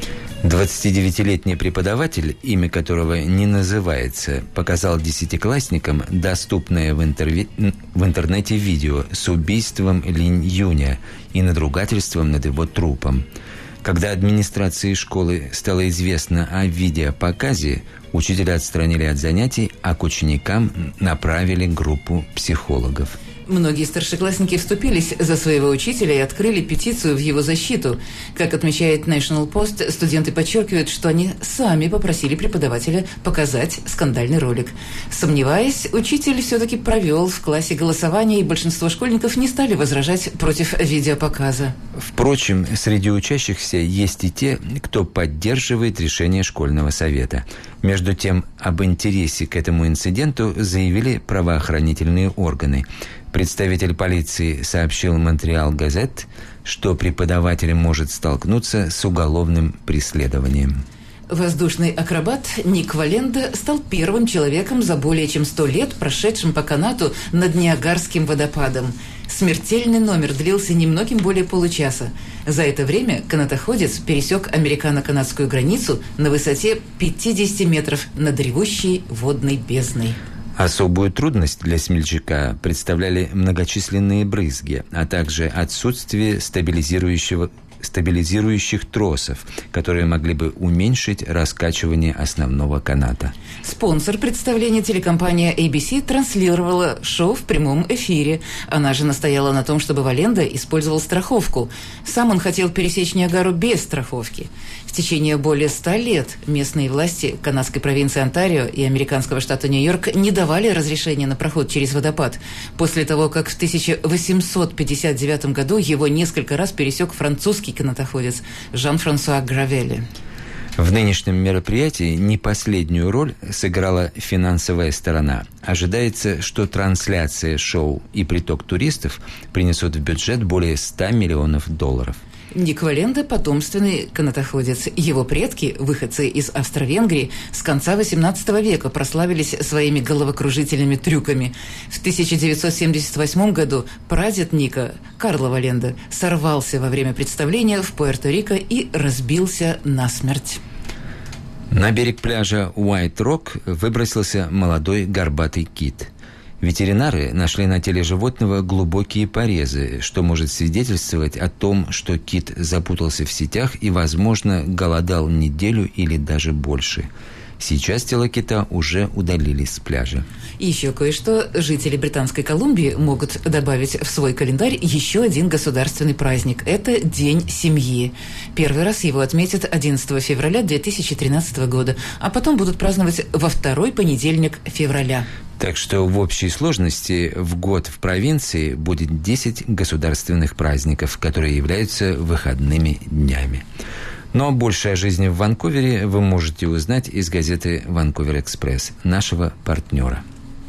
двадцатидевятилетний преподаватель, имя которого не называется, показал десятиклассникам доступное в, интерви... в интернете видео с убийством Линь Юня и надругательством над его трупом. Когда администрации школы стало известно о видеопоказе, учителя отстранили от занятий, а к ученикам направили группу психологов. Многие старшеклассники вступились за своего учителя и открыли петицию в его защиту. Как отмечает National Post, студенты подчеркивают, что они сами попросили преподавателя показать скандальный ролик. Сомневаясь, учитель все-таки провел в классе голосование, и большинство школьников не стали возражать против видеопоказа. Впрочем, среди учащихся есть и те, кто поддерживает решение школьного совета. Между тем, об интересе к этому инциденту заявили правоохранительные органы. Представитель полиции сообщил Монреал Газет, что преподаватель может столкнуться с уголовным преследованием. Воздушный акробат Ник Валенда стал первым человеком за более чем сто лет, прошедшим по канату над Ниагарским водопадом. Смертельный номер длился немногим более получаса. За это время канатоходец пересек американо-канадскую границу на высоте пятьдесят метров над ревущей водной бездной. Особую трудность для смельчака представляли многочисленные брызги, а также отсутствие стабилизирующего, стабилизирующих тросов, которые могли бы уменьшить раскачивание основного каната. Спонсор представления, телекомпания эй би си, транслировала шоу в прямом эфире. Она же настояла на том, чтобы Валенда использовал страховку. Сам он хотел пересечь Ниагару без страховки. В течение более ста лет местные власти канадской провинции Онтарио и американского штата Нью-Йорк не давали разрешения на проход через водопад. После того, как в тысяча восемьсот пятьдесят девятом году его несколько раз пересек французский канатоходец Жан-Франсуа Гравели. В нынешнем мероприятии не последнюю роль сыграла финансовая сторона. Ожидается, что трансляция шоу и приток туристов принесут в бюджет более ста миллионов долларов. Ник Валенда – потомственный канатоходец. Его предки, выходцы из Австро-Венгрии, с конца восемнадцатого века прославились своими головокружительными трюками. В тысяча девятьсот семьдесят восьмом году прадед Ника, Карло Валенда, сорвался во время представления в Пуэрто-Рико и разбился насмерть. На берег пляжа Уайт-Рок выбросился молодой горбатый кит. Ветеринары нашли на теле животного глубокие порезы, что может свидетельствовать о том, что кит запутался в сетях и, возможно, голодал неделю или даже больше. Сейчас тело кита уже удалили с пляжа. И еще кое-что. Жители Британской Колумбии могут добавить в свой календарь еще один государственный праздник. Это День семьи. Первый раз его отметят одиннадцатого февраля две тысячи тринадцатого года, а потом будут праздновать во второй понедельник февраля. Так что в общей сложности в год в провинции будет десять государственных праздников, которые являются выходными днями. Но больше о жизни в Ванкувере вы можете узнать из газеты «Ванкувер Экспресс», нашего партнера.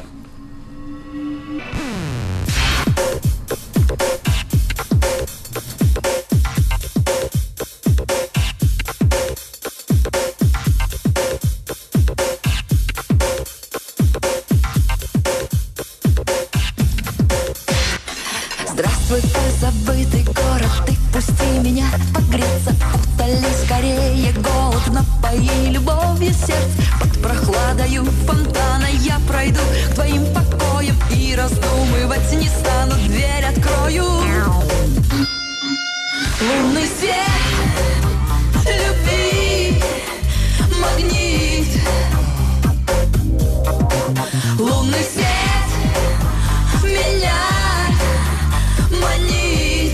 Здравствуй, позабытый город, ты пусти меня погреться. Утоли скорее голод, напои любовью сердце. Под прохладою фонтана я пройду к твоим покоям и раздумывать не стану, дверь открою. Лунный свет любви, магнит. Лунный свет меня манит.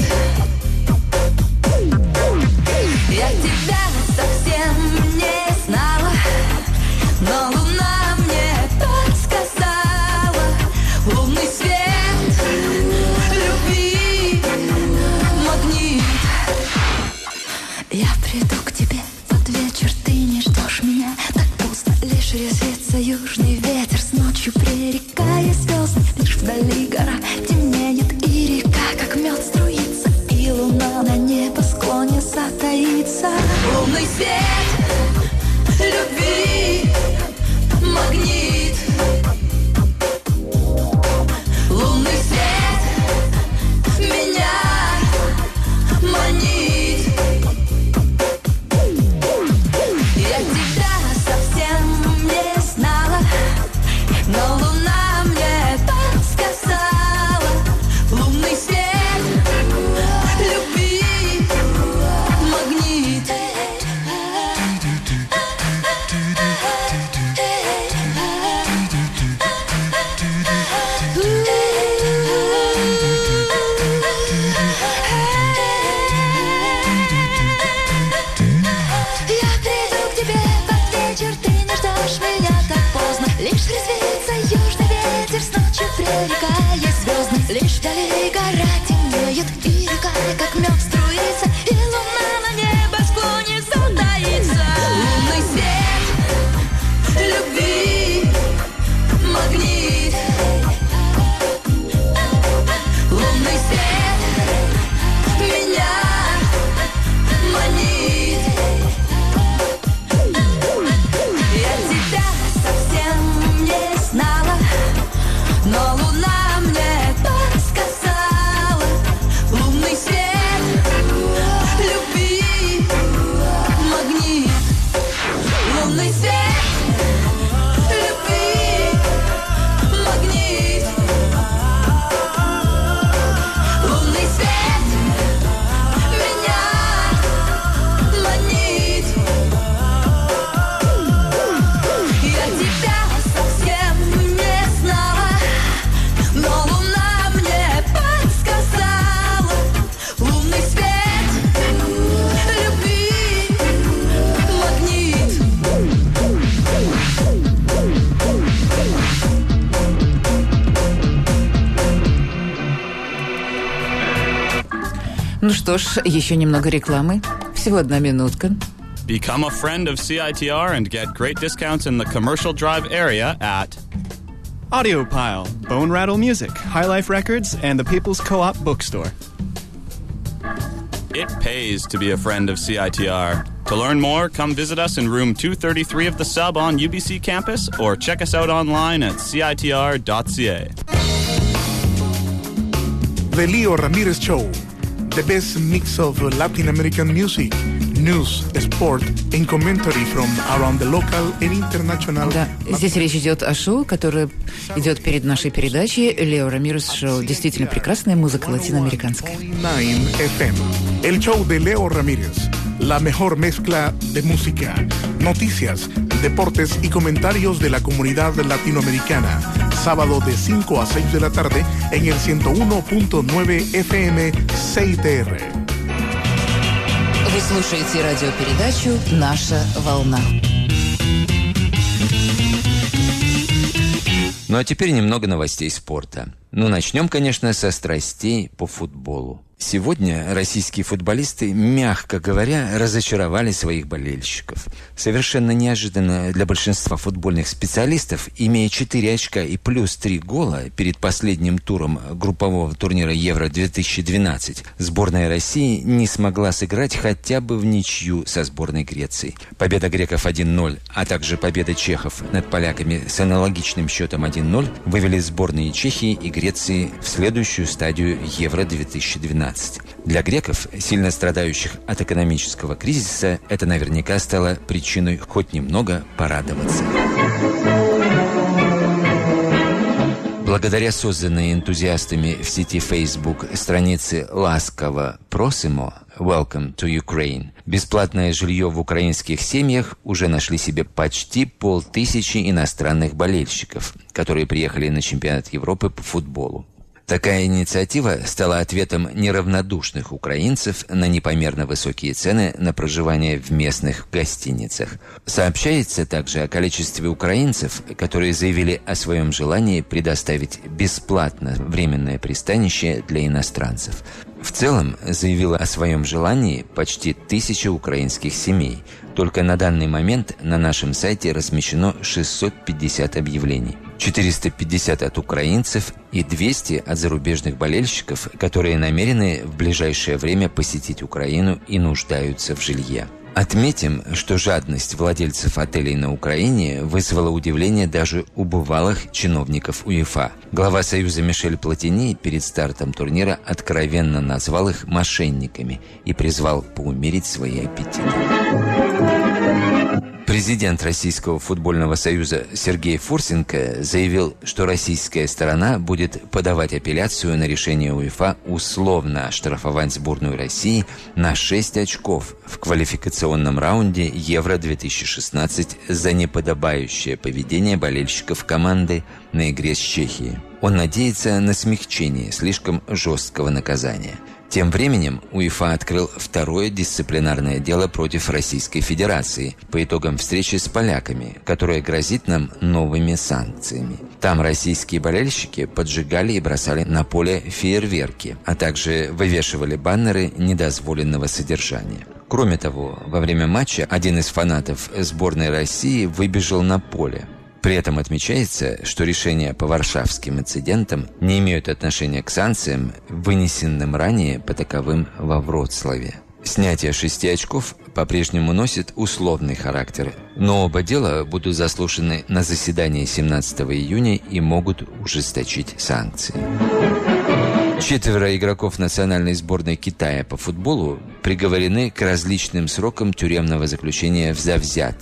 Я тебя совсем не знала, но луна мне подсказала. Лунный свет любви, магнит. Я приду к тебе под вечер, ты не ждешь меня. Так поздно, лишь резвится южный ветер. С ночью пререкая звезды, лишь вдали гора темнеет, и река как мед струится, и луна на небосклоне затаится. Лунный свет любви, магнит. Лунный свет меня манит. Лунный свет любви, магнит. Лунный свет меня манит. Я тебя совсем не знала, но луна мне подсказала. Лунный свет любви, магнит. Ну что ж, еще немного рекламы. Всего одна минутка. Become a friend of C I T R and get great discounts in the Commercial Drive area at Audiopile, Bone Rattle Music, High Life Records, and the People's Co-op Bookstore. It pays to be a friend of C I T R. To learn more, come visit us in room two thirty-three of the Sub on U B C campus or check us out online at C I T R dot C A. The Leo Ramirez Show. The best mix of Latin American music, news, sport, and commentary from around the local and international. Да, здесь речь идет о шоу, которое идет перед нашей передачей «Лео Рамирес Шоу». Действительно прекрасная музыка латиноамериканская. эф эм. El show de Leo Ramírez. La mejor mezcla de música, noticias, deportes y comentarios de la comunidad latinoamericana. Sábado de cinco a seis de la tarde en el ciento uno punto nueve эф эм C I T R. Вы слушаете радиопередачу «Наша волна». Ну а теперь немного новостей спорта. Ну, начнем, конечно, со страстей по футболу. Сегодня российские футболисты, мягко говоря, разочаровали своих болельщиков. Совершенно неожиданно для большинства футбольных специалистов, имея четыре очка и плюс три гола перед последним туром группового турнира Евро-две тысячи двенадцать, сборная России не смогла сыграть хотя бы в ничью со сборной Греции. Победа греков один ноль, а также победа чехов над поляками с аналогичным счетом один ноль вывели сборные Чехии и Греции в следующую стадию Евро-две тысячи двенадцать. Для греков, сильно страдающих от экономического кризиса, это наверняка стало причиной хоть немного порадоваться. Благодаря созданной энтузиастами в сети Facebook странице «Ласково просимо» «Welcome to Ukraine», бесплатное жилье в украинских семьях уже нашли себе почти полтысячи иностранных болельщиков, которые приехали на чемпионат Европы по футболу. Такая инициатива стала ответом неравнодушных украинцев на непомерно высокие цены на проживание в местных гостиницах. Сообщается также о количестве украинцев, которые заявили о своем желании предоставить бесплатно временное пристанище для иностранцев. В целом заявила о своем желании почти тысяча украинских семей. Только на данный момент на нашем сайте размещено шестьсот пятьдесят объявлений. четыреста пятьдесят от украинцев и двести от зарубежных болельщиков, которые намерены в ближайшее время посетить Украину и нуждаются в жилье. Отметим, что жадность владельцев отелей на Украине вызвала удивление даже у бывалых чиновников УЕФА. Глава Союза Мишель Платини перед стартом турнира откровенно назвал их мошенниками и призвал поумерить свои аппетиты. Президент Российского футбольного союза Сергей Фурсенко заявил, что российская сторона будет подавать апелляцию на решение УЕФА условно оштрафовать сборную России на шесть очков в квалификационном раунде Евро-две тысячи шестнадцать за неподобающее поведение болельщиков команды на игре с Чехией. Он надеется на смягчение слишком жесткого наказания. Тем временем УЕФА открыл второе дисциплинарное дело против Российской Федерации по итогам встречи с поляками, которое грозит нам новыми санкциями. Там российские болельщики поджигали и бросали на поле фейерверки, а также вывешивали баннеры недозволенного содержания. Кроме того, во время матча один из фанатов сборной России выбежал на поле. При этом отмечается, что решения по варшавским инцидентам не имеют отношения к санкциям, вынесенным ранее по таковым во Вроцлаве. Снятие шести очков по-прежнему носит условный характер, но оба дела будут заслушаны на заседании семнадцатого июня и могут ужесточить санкции. Четверо игроков национальной сборной Китая по футболу приговорены к различным срокам тюремного заключения за взятки.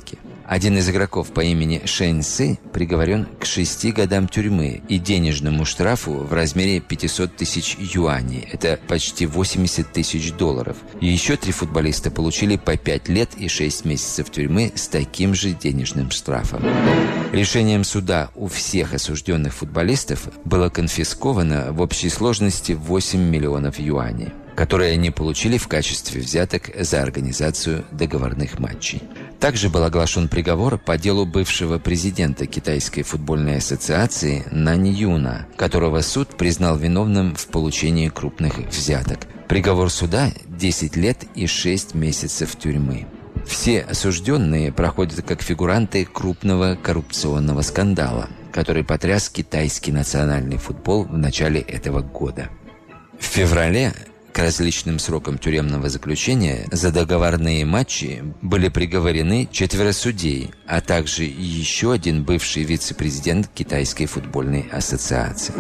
Один из игроков по имени Шэнь Сы приговорен к шести годам тюрьмы и денежному штрафу в размере пятьсот тысяч юаней. Это почти восемьдесят тысяч долларов. И еще три футболиста получили по пять лет и шесть месяцев тюрьмы с таким же денежным штрафом. Решением суда у всех осужденных футболистов было конфисковано в общей сложности восемь миллионов юаней, которые они получили в качестве взяток за организацию договорных матчей. Также был оглашен приговор по делу бывшего президента Китайской футбольной ассоциации Нань Юна, которого суд признал виновным в получении крупных взяток. Приговор суда – десять лет и шесть месяцев тюрьмы. Все осужденные проходят как фигуранты крупного коррупционного скандала, который потряс китайский национальный футбол в начале этого года. В феврале к различным срокам тюремного заключения за договорные матчи были приговорены четверо судей, а также еще один бывший вице-президент Китайской футбольной ассоциации.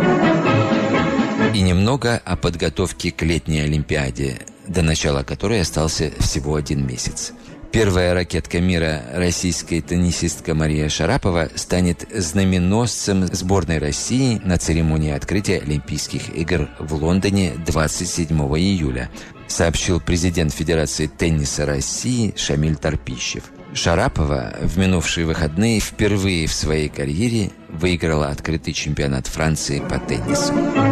И немного о подготовке к летней Олимпиаде, до начала которой остался всего один месяц. Первая ракетка мира, российская теннисистка Мария Шарапова, станет знаменосцем сборной России на церемонии открытия Олимпийских игр в Лондоне двадцать седьмого июля, сообщил президент Федерации тенниса России Шамиль Торпищев. Шарапова в минувшие выходные впервые в своей карьере выиграла открытый чемпионат Франции по теннису.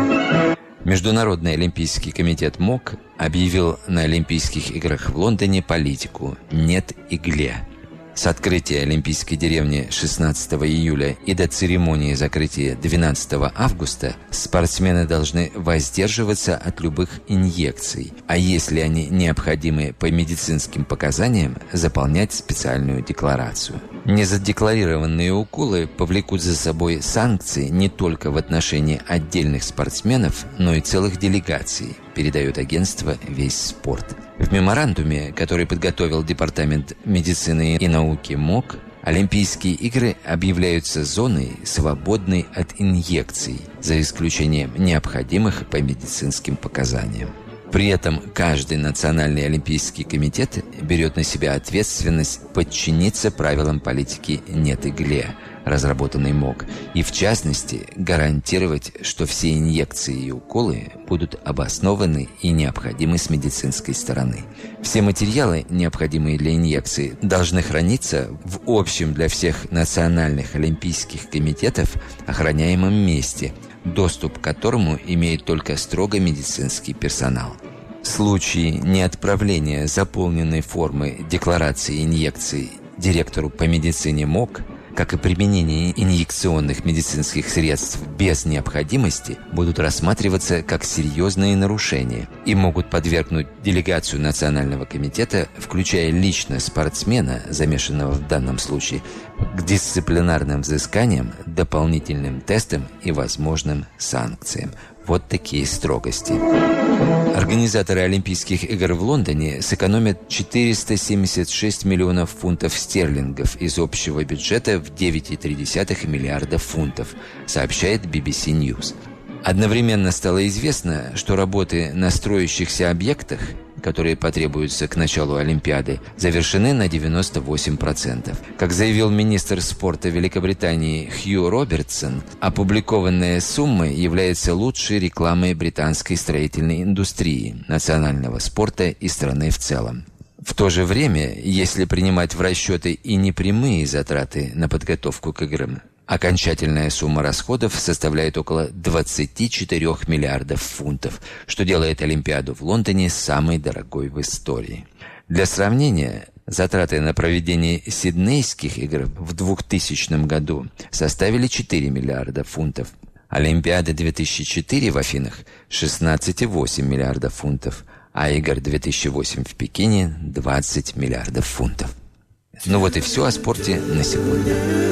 Международный олимпийский комитет МОК объявил на Олимпийских играх в Лондоне политику «Нет игле». С открытия Олимпийской деревни шестнадцатого июля и до церемонии закрытия двенадцатого августа спортсмены должны воздерживаться от любых инъекций, а если они необходимы по медицинским показаниям, заполнять специальную декларацию. Незадекларированные уколы повлекут за собой санкции не только в отношении отдельных спортсменов, но и целых делегаций, передает агентство «Весь спорт». В меморандуме, который подготовил Департамент медицины и науки МОК, Олимпийские игры объявляются зоной, свободной от инъекций, за исключением необходимых по медицинским показаниям. При этом каждый национальный олимпийский комитет берет на себя ответственность подчиниться правилам политики «Нет игле», разработанной МОК, и в частности гарантировать, что все инъекции и уколы будут обоснованы и необходимы с медицинской стороны. Все материалы, необходимые для инъекции, должны храниться в общем для всех национальных олимпийских комитетов охраняемом месте, доступ к которому имеет только строго медицинский персонал. В случае неотправления заполненной формы декларации инъекций директору по медицине МОК, как и применение инъекционных медицинских средств без необходимости, будут рассматриваться как серьезные нарушения и могут подвергнуть делегацию Национального комитета, включая лично спортсмена, замешанного в данном случае, к дисциплинарным взысканиям, дополнительным тестам и возможным санкциям. Вот такие строгости. Организаторы Олимпийских игр в Лондоне сэкономят четыреста семьдесят шесть миллионов фунтов стерлингов из общего бюджета в девять целых три десятых миллиарда фунтов, сообщает би би си News. Одновременно стало известно, что работы на строящихся объектах, которые потребуются к началу Олимпиады, завершены на девяносто восемь процентов. Как заявил министр спорта Великобритании Хью Робертсон, опубликованная сумма является лучшей рекламой британской строительной индустрии, национального спорта и страны в целом. В то же время, если принимать в расчеты и непрямые затраты на подготовку к играм, окончательная сумма расходов составляет около двадцать четыре миллиардов фунтов, что делает Олимпиаду в Лондоне самой дорогой в истории. Для сравнения, затраты на проведение Сиднейских игр в двухтысячном году составили четыре миллиарда фунтов. Олимпиада две тысячи четыре в Афинах – шестнадцать целых восемь десятых миллиарда фунтов, а игр две тысячи восемь в Пекине – двадцать миллиардов фунтов. Ну вот и все о спорте на сегодня.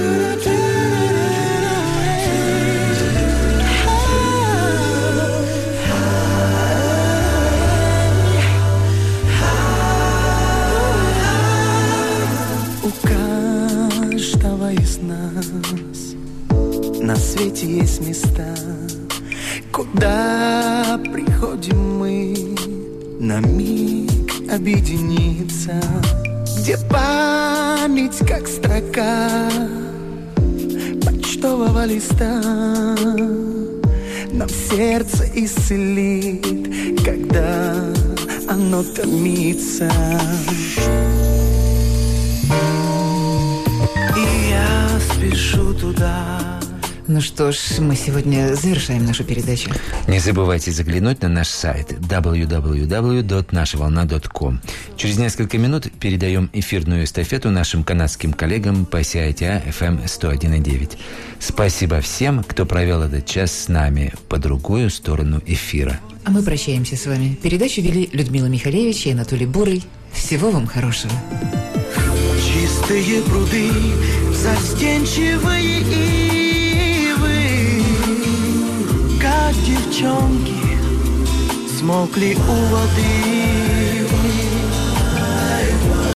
На свете есть места, куда приходим мы на миг объединиться. где память как строка почтового листа нам сердце исцелит, когда оно томится. И я спешу туда. Ну что ж, мы сегодня завершаем нашу передачу. Не забывайте заглянуть на наш сайт дабл ю дабл ю дабл ю точка наша волна точка ком. Через несколько минут передаем эфирную эстафету нашим канадским коллегам по си ай ти ай эф эм сто один и девять. Спасибо всем, кто провел этот час с нами по другую сторону эфира. А мы прощаемся с вами. Передачу вели Людмила Михалевич и Анатолий Бурый. Всего вам хорошего. Чистые пруды, застенчивые ивы, как девчонки, смолкли у воды.